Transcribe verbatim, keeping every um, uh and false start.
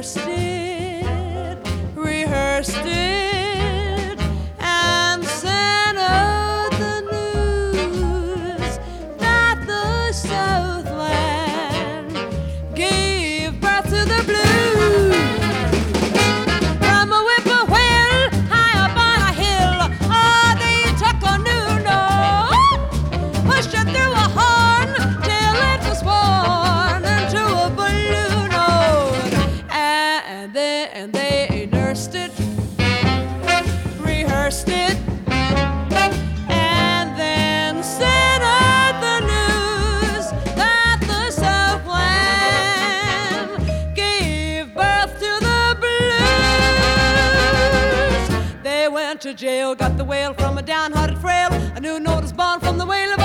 rehearsed it, rehearsed it, and sent out the news that the Southland gave birth to the blues. From a whippoorwill high up on a hill, oh, they took a new note, pushed it through a horn till it was born into a balloon note, and they, and they nursed it, rehearsed it, and then sent out the news that the Southland gave birth to the blues. They went to jail, got the wail from a downhearted frail. A new note was born from the wail of